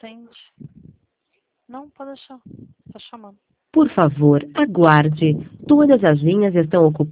atende. Não, pode deixar. Tá chamando. Por favor, aguarde. Todas as linhas estão ocupadas.